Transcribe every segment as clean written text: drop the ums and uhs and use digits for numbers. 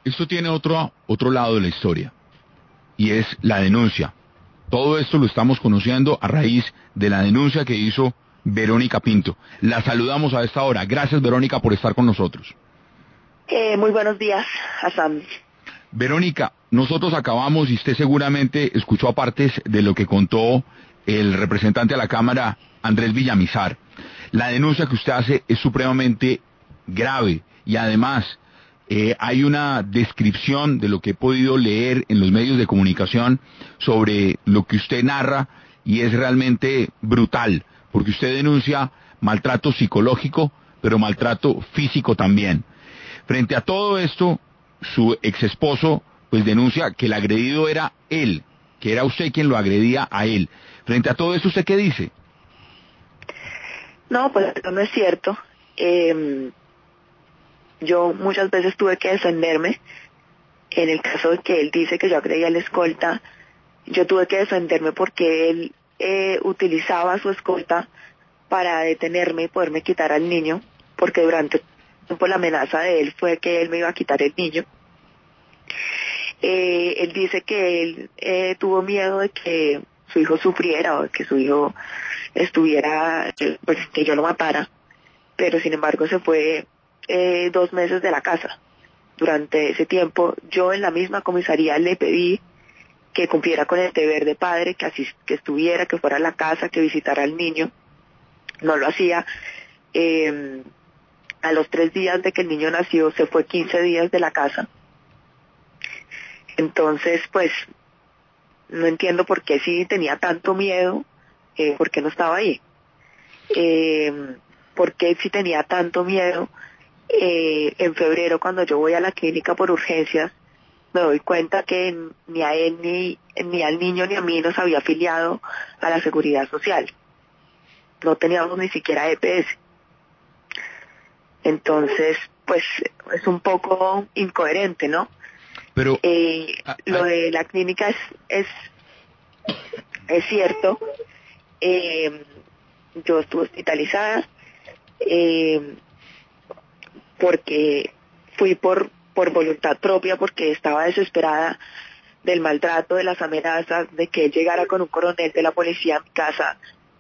esto tiene otro lado de la historia, y es la denuncia. Todo esto lo estamos conociendo a raíz de la denuncia que hizo Verónica Pinto. La saludamos a esta hora. Gracias, Verónica, por estar con nosotros. Muy buenos días, Hassan. Verónica, nosotros acabamos, y usted seguramente escuchó a partes de lo que contó el representante a la Cámara, Andrés Villamizar. La denuncia que usted hace es supremamente grave, y además hay una descripción de lo que he podido leer en los medios de comunicación sobre lo que usted narra, y es realmente brutal, porque usted denuncia maltrato psicológico, pero maltrato físico también. Frente a todo esto, su ex esposo pues denuncia que el agredido era él, que era usted quien lo agredía a él. Frente a todo esto, ¿usted qué dice? No, pues eso no es cierto. Yo muchas veces tuve que defenderme. En el caso de que él dice que yo agredí al escolta, yo tuve que defenderme porque él utilizaba su escolta para detenerme y poderme quitar al niño, porque durante el tiempo la amenaza de él fue que él me iba a quitar el niño. Él dice que él tuvo miedo de que su hijo sufriera o de que su hijo estuviera, pues que yo lo matara, pero sin embargo se fue 2 meses de la casa. Durante ese tiempo yo en la misma comisaría le pedí que cumpliera con el deber de padre, que estuviera, que fuera a la casa, que visitara al niño. No lo hacía. A los 3 días de que el niño nació se fue 15 días de la casa. Entonces, pues, no entiendo por qué si tenía tanto miedo, por qué no estaba ahí. Por qué si tenía tanto miedo, en febrero cuando yo voy a la clínica por urgencias, me doy cuenta que ni a él, ni al niño, ni a mí nos había afiliado a la Seguridad Social. No teníamos ni siquiera EPS. Entonces, pues, es un poco incoherente, ¿no? Pero lo de la clínica es cierto. Yo estuve hospitalizada porque fui por voluntad propia, porque estaba desesperada del maltrato, de las amenazas, de que él llegara con un coronel de la policía a mi casa,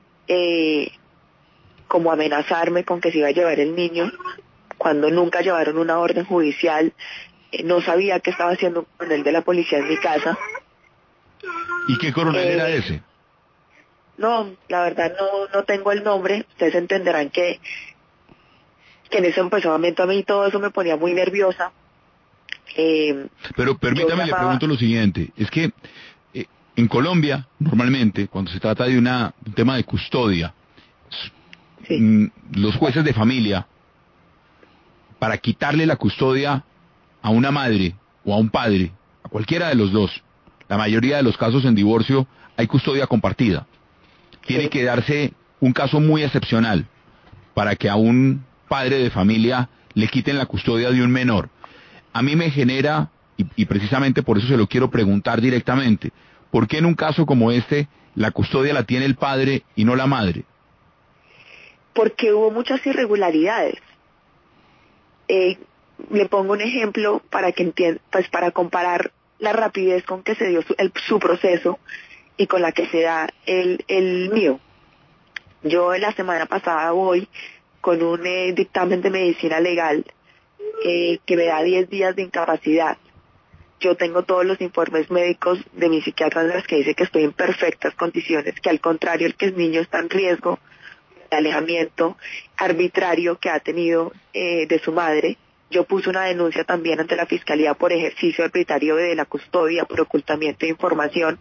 como amenazarme con que se iba a llevar el niño, cuando nunca llevaron una orden judicial. No sabía que estaba haciendo un coronel de la policía en mi casa. ¿Y qué coronel era ese? No, la verdad no tengo el nombre. Ustedes entenderán que en ese momento a mí todo eso me ponía muy nerviosa. Pero permítame, le pregunto lo siguiente, es que en Colombia, normalmente, cuando se trata de un tema de custodia, sí, los jueces de familia, para quitarle la custodia a una madre o a un padre, a cualquiera de los dos, la mayoría de los casos en divorcio hay custodia compartida. Tiene que darse un caso muy excepcional para que a un padre de familia le quiten la custodia de un menor. A mí me genera, y precisamente por eso se lo quiero preguntar directamente, ¿por qué en un caso como este la custodia la tiene el padre y no la madre? Porque hubo muchas irregularidades. Le pongo un ejemplo para que entienda, pues para comparar la rapidez con que se dio su proceso y con la que se da el mío. Yo la semana pasada voy con un dictamen de medicina legal que me da 10 días de incapacidad. Yo tengo todos los informes médicos de mi psiquiatra en los que dice que estoy en perfectas condiciones, que al contrario el que el niño está en riesgo de alejamiento arbitrario que ha tenido de su madre. Yo puse una denuncia también ante la Fiscalía por ejercicio arbitrario de la custodia, por ocultamiento de información.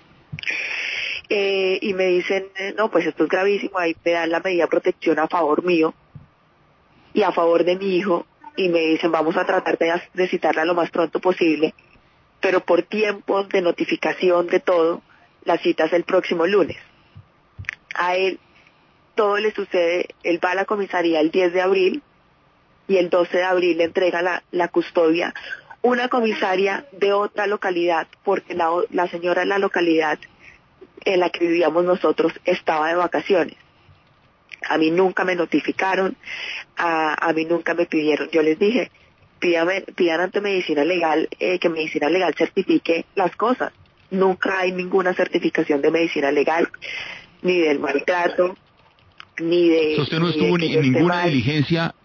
Y me dicen, no, pues esto es gravísimo, ahí me dan la medida de protección a favor mío y a favor de mi hijo, y me dicen, vamos a tratar de citarla lo más pronto posible, pero por tiempos de notificación de todo, la cita es el próximo lunes. A él todo le sucede, él va a la comisaría el 10 de abril, y el 12 de abril le entrega la custodia una comisaria de otra localidad, porque la señora de la localidad en la que vivíamos nosotros estaba de vacaciones. A mí nunca me notificaron, a mí nunca me pidieron. Yo les dije, pidan ante medicina legal, que medicina legal certifique las cosas. Nunca hay ninguna certificación de medicina legal, ni del maltrato, ni de... ¿Usted no estuvo en ninguna diligencia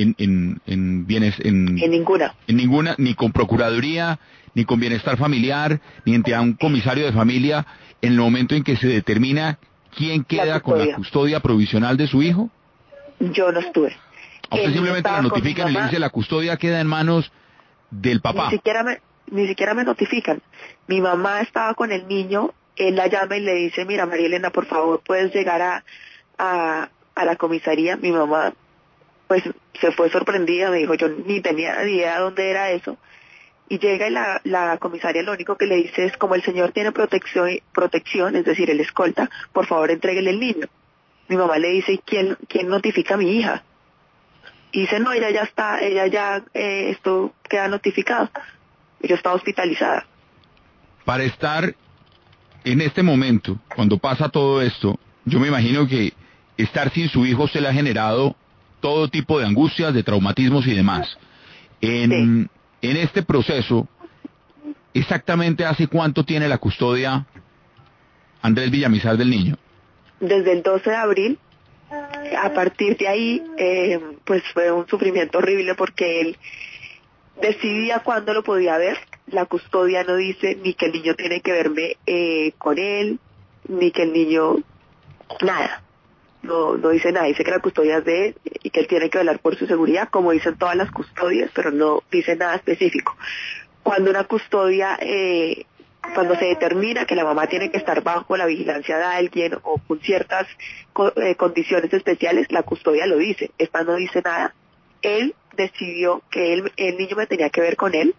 en bienes... En ninguna. En ninguna, ni con Procuraduría, ni con Bienestar Familiar, ni ante un comisario de familia, en el momento en que se determina quién queda con la custodia provisional de su hijo? Yo no estuve. A usted simplemente la notifican y le dice la custodia queda en manos del papá. Ni siquiera me notifican. Mi mamá estaba con el niño, él la llama y le dice, mira María Elena, por favor, puedes llegar a la comisaría. Mi mamá pues se fue sorprendida, me dijo, yo ni tenía ni idea dónde era eso. Y llega y la comisaria lo único que le dice es, como el señor tiene protección, es decir, el escolta, por favor entréguele el niño. Mi mamá le dice, ¿y quién notifica a mi hija? Y dice, no, ella ya esto queda notificado. Ella está hospitalizada. Para estar en este momento, cuando pasa todo esto, yo me imagino que estar sin su hijo se le ha generado todo tipo de angustias, de traumatismos y demás. En este proceso, ¿exactamente hace cuánto tiene la custodia Andrés Villamizar del niño? Desde el 12 de abril. A partir de ahí, pues fue un sufrimiento horrible porque él decidía cuándo lo podía ver. La custodia no dice ni que el niño tiene que verme con él, ni que el niño... Nada. No dice nada. Dice que la custodia es de él y que él tiene que velar por su seguridad, como dicen todas las custodias, pero no dice nada específico. Cuando una custodia... cuando se determina que la mamá tiene que estar bajo la vigilancia de alguien o con ciertas condiciones especiales, la custodia lo dice. Esta no dice nada. Él decidió que el niño me tenía que ver con él.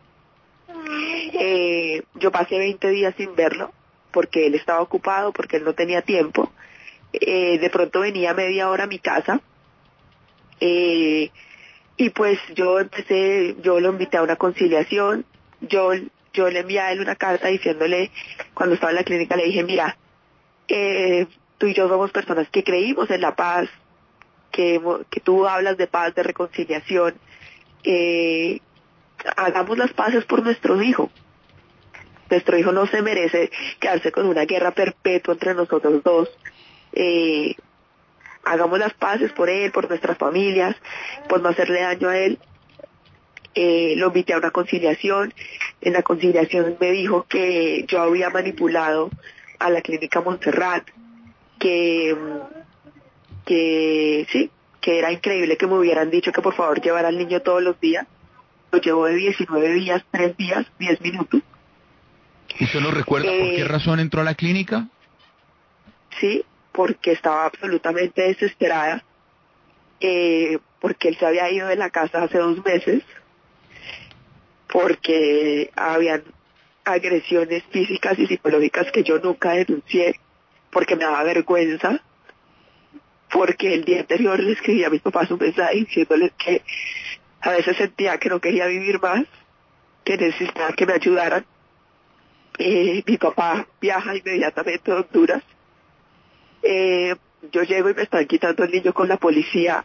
Yo pasé 20 días sin verlo porque él estaba ocupado, porque él no tenía tiempo. De pronto venía media hora a mi casa y pues yo lo invité a una conciliación. Yo le envié a él una carta diciéndole, cuando estaba en la clínica, le dije, mira, tú y yo somos personas que creímos en la paz, que tú hablas de paz, de reconciliación, hagamos las paces por nuestro hijo. Nuestro hijo no se merece quedarse con una guerra perpetua entre nosotros dos. Hagamos las paces por él, por nuestras familias, por no hacerle daño a él. Lo invité a una conciliación. En la conciliación me dijo que yo había manipulado a la clínica Montserrat, que era increíble que me hubieran dicho que por favor llevara al niño todos los días. Lo llevó de 19 días, 3 días, 10 minutos. ¿Usted no recuerda por qué razón entró a la clínica? Sí, porque estaba absolutamente desesperada, porque él se había ido de la casa hace 2 meses, porque habían agresiones físicas y psicológicas que yo nunca denuncié, porque me daba vergüenza, porque el día anterior le escribí a mis papás un mensaje diciéndoles que a veces sentía que no quería vivir más, que necesitaba que me ayudaran. Mi papá viaja inmediatamente a Honduras. Yo llego y me están quitando el niño con la policía,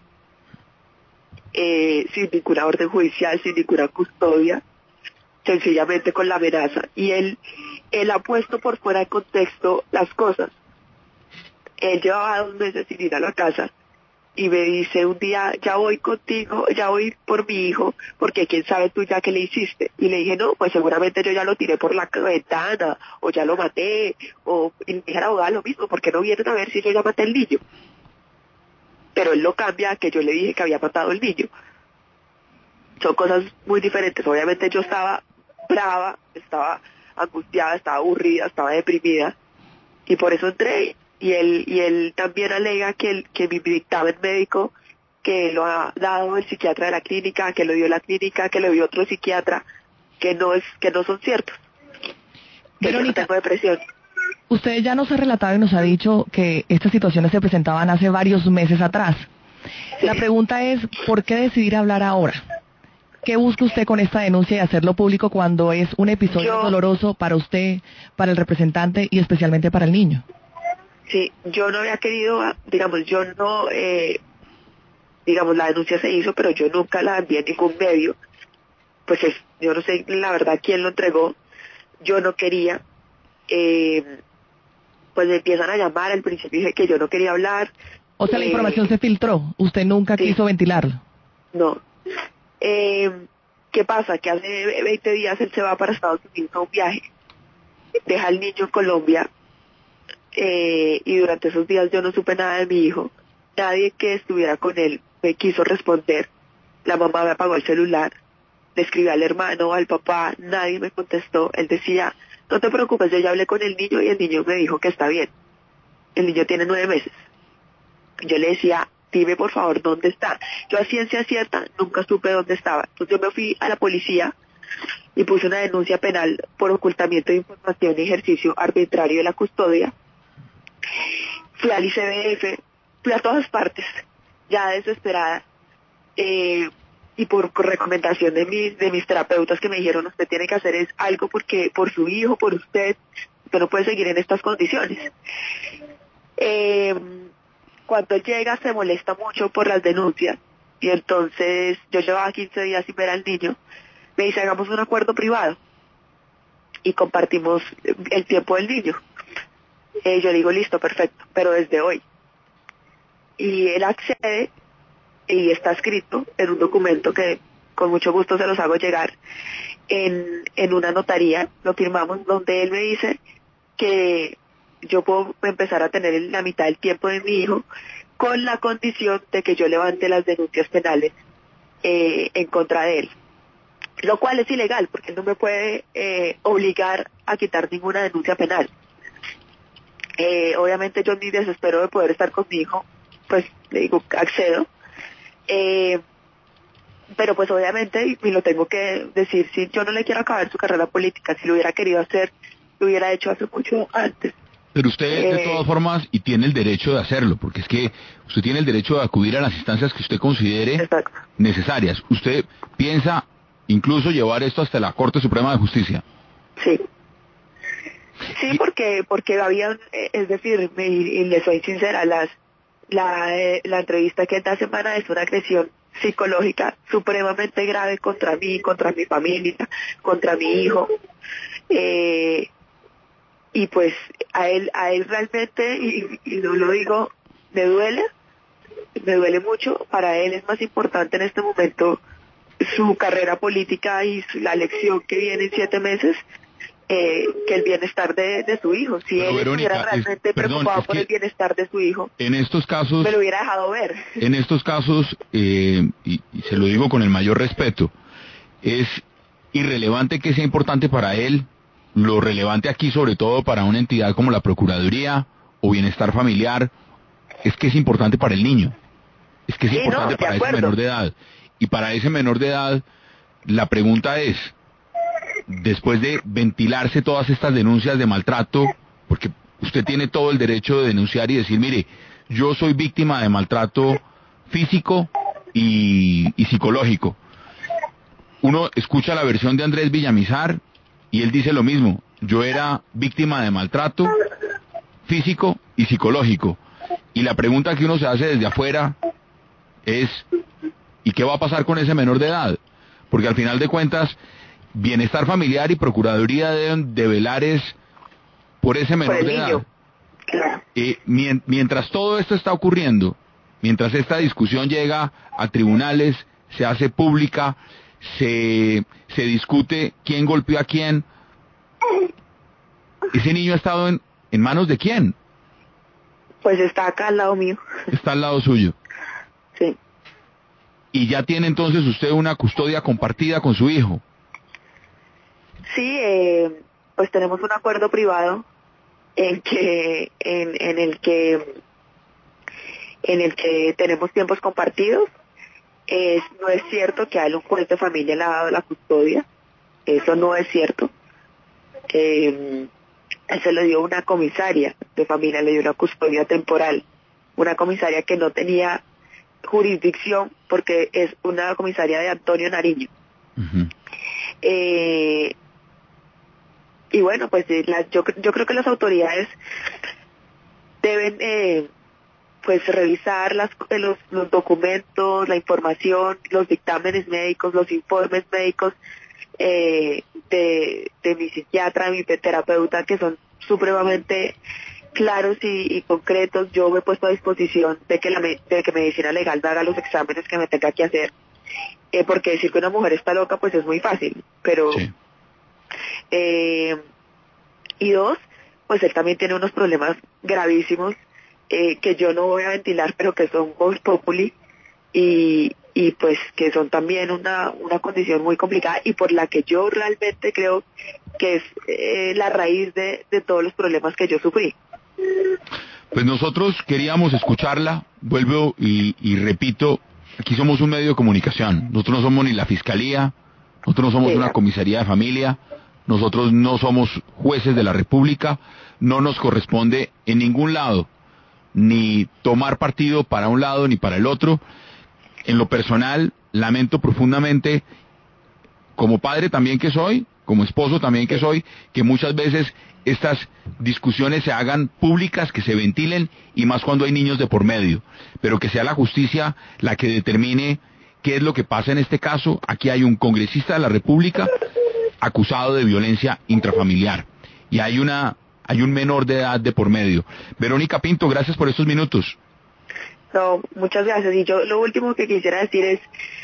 sin ninguna orden judicial, sin ninguna custodia, sencillamente con la amenaza. Y él ha puesto por fuera de contexto las cosas. Él llevaba 2 meses sin ir a la casa y me dice un día, ya voy contigo, ya voy por mi hijo, porque quién sabe tú ya qué le hiciste. Y le dije, no, pues seguramente yo ya lo tiré por la ventana, o ya lo maté, y le dije a la abogada lo mismo, porque no vienen a ver si yo ya maté al niño. Pero él lo cambia a que yo le dije que había matado al niño. Son cosas muy diferentes. Obviamente yo estaba brava, estaba angustiada, estaba aburrida, estaba deprimida, y por eso entré. Y él también alega que mi dictamen médico, que lo ha dado el psiquiatra de la clínica, que lo dio la clínica, que lo dio otro psiquiatra, que no son ciertos. Verónica, yo no tengo depresión. Usted ya nos ha relatado y nos ha dicho que estas situaciones se presentaban hace varios meses atrás. Sí. La pregunta es, ¿por qué decidir hablar ahora? ¿Qué busca usted con esta denuncia y hacerlo público cuando es un episodio doloroso para usted, para el representante y especialmente para el niño? Sí, yo no había querido, digamos, la denuncia se hizo, pero yo nunca la envié a ningún medio. yo no sé la verdad quién lo entregó, yo no quería, pues me empiezan a llamar, al principio dije que yo no quería hablar. O sea, la información se filtró, usted nunca quiso ventilarlo. No. ¿Qué pasa? Que hace 20 días él se va para Estados Unidos a un viaje, deja al niño en Colombia, y durante esos días yo no supe nada de mi hijo, nadie que estuviera con él me quiso responder, la mamá me apagó el celular, le escribí al hermano, al papá, nadie me contestó, él decía, no te preocupes, yo ya hablé con el niño y el niño me dijo que está bien, el niño tiene 9 meses, yo le decía, dime por favor dónde está, yo a ciencia cierta nunca supe dónde estaba, entonces yo me fui a la policía y puse una denuncia penal por ocultamiento de información y ejercicio arbitrario de la custodia, fui al ICBF, fui a todas partes, ya desesperada, y por recomendación de mis terapeutas que me dijeron, usted tiene que hacer algo porque por su hijo, por usted no puede seguir en estas condiciones. Cuando él llega se molesta mucho por las denuncias, y entonces yo llevaba 15 días sin ver al niño, me dice, hagamos un acuerdo privado, y compartimos el tiempo del niño. Yo le digo, listo, perfecto, pero desde hoy. Y él accede, y está escrito en un documento que con mucho gusto se los hago llegar, en una notaría, lo firmamos, donde él me dice que yo puedo empezar a tener la mitad del tiempo de mi hijo, con la condición de que yo levante las denuncias penales en contra de él. Lo cual es ilegal, porque él no me puede obligar a quitar ninguna denuncia penal. Obviamente yo en mi desespero de poder estar con mi hijo, pues le digo, accedo. Pero pues obviamente, y lo tengo que decir, si yo no le quiero acabar su carrera política, si lo hubiera querido hacer, lo hubiera hecho hace mucho antes. Pero usted, de todas formas, y tiene el derecho de hacerlo, porque es que usted tiene el derecho de acudir a las instancias que usted considere necesarias. ¿Usted piensa incluso llevar esto hasta la Corte Suprema de Justicia? Sí. Sí, porque había, es decir, y le soy sincera, la entrevista que esta semana es una agresión psicológica supremamente grave contra mí, contra mi familia, contra mi hijo. Y pues a él realmente, y no lo digo, me duele mucho. Para él es más importante en este momento su carrera política y la elección que viene en 7 meses, que el bienestar de su hijo. Si pero él Verónica, estuviera realmente preocupado por el bienestar de su hijo, en estos casos, me lo hubiera dejado ver. En estos casos, y se lo digo con el mayor respeto, es irrelevante que sea importante para él, lo relevante aquí sobre todo para una entidad como la Procuraduría o Bienestar Familiar, es que es importante para el niño, es que es importante para ese menor de edad. Y para ese menor de edad, la pregunta es, después de ventilarse todas estas denuncias de maltrato, porque usted tiene todo el derecho de denunciar y decir, mire, yo soy víctima de maltrato físico y psicológico. Uno escucha la versión de Andrés Villamizar y él dice lo mismo, yo era víctima de maltrato físico y psicológico. Y la pregunta que uno se hace desde afuera es, ¿y qué va a pasar con ese menor de edad? Porque al final de cuentas, Bienestar Familiar y Procuraduría deben de velar por ese menor de edad. Claro. Mientras todo esto está ocurriendo, mientras esta discusión llega a tribunales, se hace pública, se discute quién golpeó a quién, ¿ese niño ha estado en manos de quién? Pues está acá al lado mío. Está al lado suyo. Sí. Y ya tiene entonces usted una custodia compartida con su hijo. Sí, pues tenemos un acuerdo privado en el que tenemos tiempos compartidos. No es cierto que a él un juez de familia le ha dado la custodia, eso no es cierto. Él se lo dio una comisaria de familia, le dio una custodia temporal, una comisaria que no tenía jurisdicción porque es una comisaria de Antonio Nariño. Uh-huh. Y bueno, pues yo creo que las autoridades deben pues revisar los documentos, la información, los dictámenes médicos, los informes médicos de mi psiquiatra, mi terapeuta, que son supremamente claros y concretos. Yo me he puesto a disposición de que medicina legal me haga los exámenes que me tenga que hacer, porque decir que una mujer está loca pues es muy fácil, pero sí. Y dos, pues él también tiene unos problemas gravísimos que yo no voy a ventilar, pero que son vox populi y pues que son también una condición muy complicada y por la que yo realmente creo que es la raíz de todos los problemas que yo sufrí. Pues nosotros queríamos escucharla, vuelvo y repito, aquí somos un medio de comunicación, nosotros no somos ni la fiscalía, nosotros no somos una comisaría de familia, nosotros no somos jueces de la República, no nos corresponde en ningún lado ni tomar partido para un lado ni para el otro. En lo personal, lamento profundamente, como padre también que soy, como esposo también que soy, que muchas veces estas discusiones se hagan públicas, que se ventilen, y más cuando hay niños de por medio, pero que sea la justicia la que determine qué es lo que pasa en este caso. Aquí hay un congresista de la República acusado de violencia intrafamiliar, y hay un menor de edad de por medio. Verónica Pinto, gracias por estos minutos. No, muchas gracias. Y yo lo último que quisiera decir es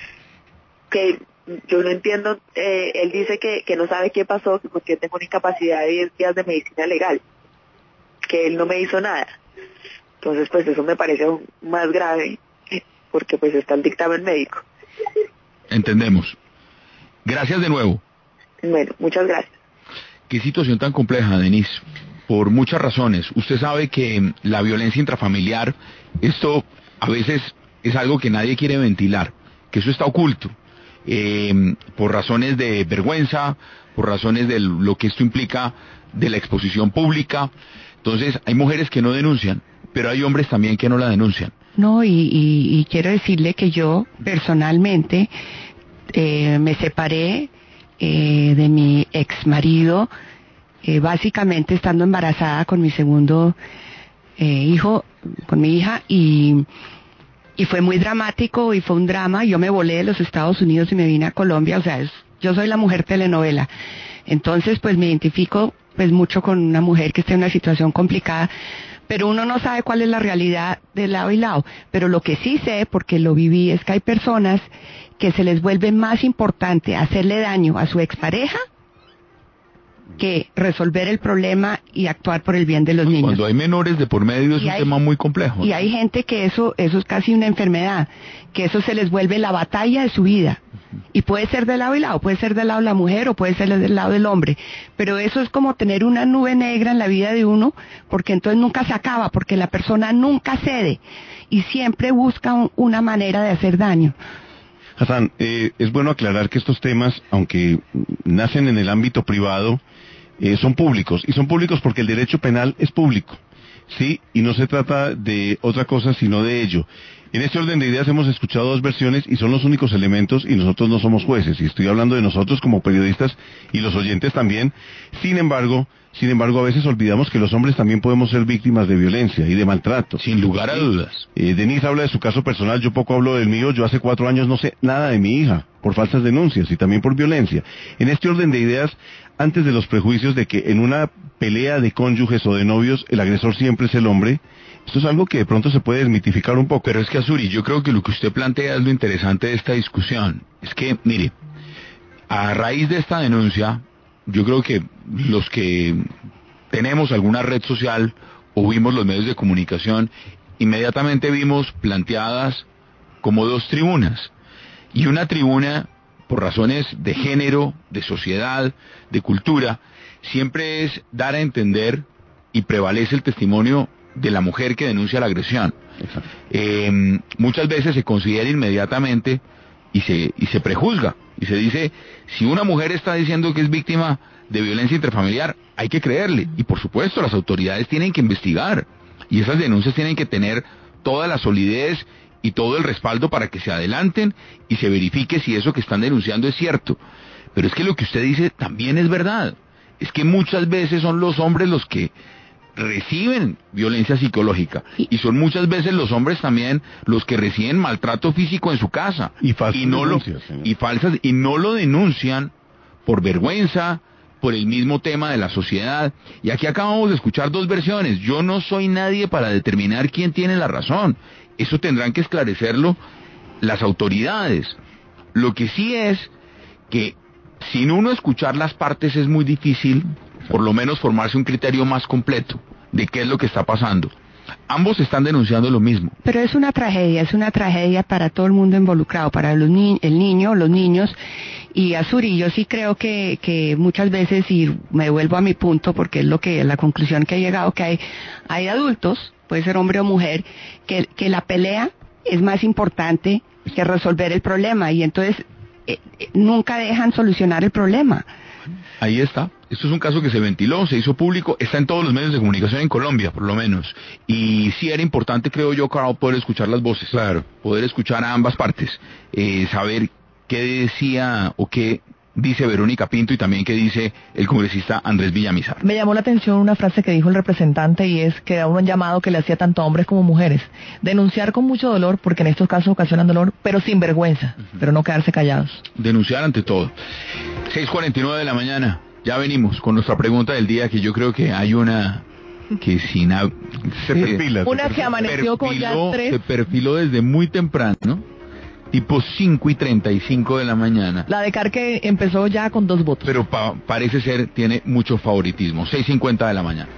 que yo no entiendo, él dice que no sabe qué pasó, porque yo tengo una incapacidad de 10 días de medicina legal, que él no me hizo nada. Entonces, pues eso me parece aún más grave, porque pues está el dictamen médico. Entendemos. Gracias de nuevo. Bueno, muchas gracias. Qué situación tan compleja, Denise, por muchas razones. Usted sabe que la violencia intrafamiliar, esto a veces es algo que nadie quiere ventilar, que eso está oculto, por razones de vergüenza, por razones de lo que esto implica de la exposición pública. Entonces, hay mujeres que no denuncian, pero hay hombres también que no la denuncian. No, y quiero decirle que yo personalmente me separé de mi ex marido, básicamente estando embarazada con mi segundo hijo, con mi hija, y fue muy dramático y fue un drama. Yo me volé de los Estados Unidos y me vine a Colombia, o sea, yo soy la mujer telenovela. Entonces, pues me identifico pues mucho con una mujer que está en una situación complicada, pero uno no sabe cuál es la realidad de lado y lado. Pero lo que sí sé, porque lo viví, es que hay personas que se les vuelve más importante hacerle daño a su expareja que resolver el problema y actuar por el bien de los niños. Cuando hay menores de por medio es un tema muy complejo. Y hay gente que eso es casi una enfermedad, que eso se les vuelve la batalla de su vida. Y puede ser de lado y lado, puede ser del lado de la mujer o puede ser del lado del hombre. Pero eso es como tener una nube negra en la vida de uno, porque entonces nunca se acaba, porque la persona nunca cede y siempre busca una manera de hacer daño. Hassan, es bueno aclarar que estos temas, aunque nacen en el ámbito privado, son públicos, y son públicos porque el derecho penal es público, ¿sí? Y no se trata de otra cosa sino de ello. En este orden de ideas hemos escuchado dos versiones y son los únicos elementos, y nosotros no somos jueces, y estoy hablando de nosotros como periodistas y los oyentes también. Sin embargo, a veces olvidamos que los hombres también podemos ser víctimas de violencia y de maltrato. Sin lugar a dudas. Denise habla de su caso personal, yo poco hablo del mío. Yo hace 4 años no sé nada de mi hija, por falsas denuncias y también por violencia. En este orden de ideas, antes de los prejuicios de que en una pelea de cónyuges o de novios el agresor siempre es el hombre, esto es algo que de pronto se puede desmitificar un poco. Pero es que, Azuri, yo creo que lo que usted plantea es lo interesante de esta discusión. Es que, mire, a raíz de esta denuncia, yo creo que los que tenemos alguna red social o vimos los medios de comunicación, inmediatamente vimos planteadas como dos tribunas. Y una tribuna, por razones de género, de sociedad, de cultura, siempre es dar a entender y prevalece el testimonio de la mujer que denuncia la agresión. Muchas veces se considera inmediatamente y se prejuzga y se dice, si una mujer está diciendo que es víctima de violencia intrafamiliar, hay que creerle. Y por supuesto las autoridades tienen que investigar y esas denuncias tienen que tener toda la solidez y todo el respaldo para que se adelanten y se verifique si eso que están denunciando es cierto. Pero es que lo que usted dice también es verdad. Es que muchas veces son los hombres los que reciben violencia psicológica y son muchas veces los hombres también los que reciben maltrato físico en su casa y falsas y no lo denuncian por vergüenza, por el mismo tema de la sociedad. Y aquí acabamos de escuchar dos versiones. Yo no soy nadie para determinar quién tiene la razón. Eso tendrán que esclarecerlo las autoridades. Lo que sí es que sin uno escuchar las partes es muy difícil, por lo menos formarse un criterio más completo de qué es lo que está pasando. Ambos están denunciando lo mismo. Pero es una tragedia para todo el mundo involucrado, para el niño, los niños. Y Azuri, yo sí creo que muchas veces, y me vuelvo a mi punto porque es la conclusión que he llegado, que hay adultos, puede ser hombre o mujer, que la pelea es más importante que resolver el problema, y entonces nunca dejan solucionar el problema. Ahí está. Esto es un caso que se ventiló, se hizo público, está en todos los medios de comunicación en Colombia, por lo menos. Y sí era importante, creo yo, Carl, poder escuchar las voces. Claro. Poder escuchar a ambas partes. Saber qué decía o qué dice Verónica Pinto y también qué dice el congresista Andrés Villamizar. Me llamó la atención una frase que dijo el representante, y es que era un llamado que le hacía tanto a hombres como mujeres. Denunciar con mucho dolor, porque en estos casos ocasionan dolor, pero sin vergüenza, pero no quedarse callados. Denunciar ante todo. 6:49 de la mañana. Ya venimos con nuestra pregunta del día, que yo creo que hay una que una que amaneció con ya 3. Se perfiló desde muy temprano, ¿no? Tipo 5:35 de la mañana. La de Carque empezó ya con 2 votos. Pero parece ser, tiene mucho favoritismo. 6:50 de la mañana.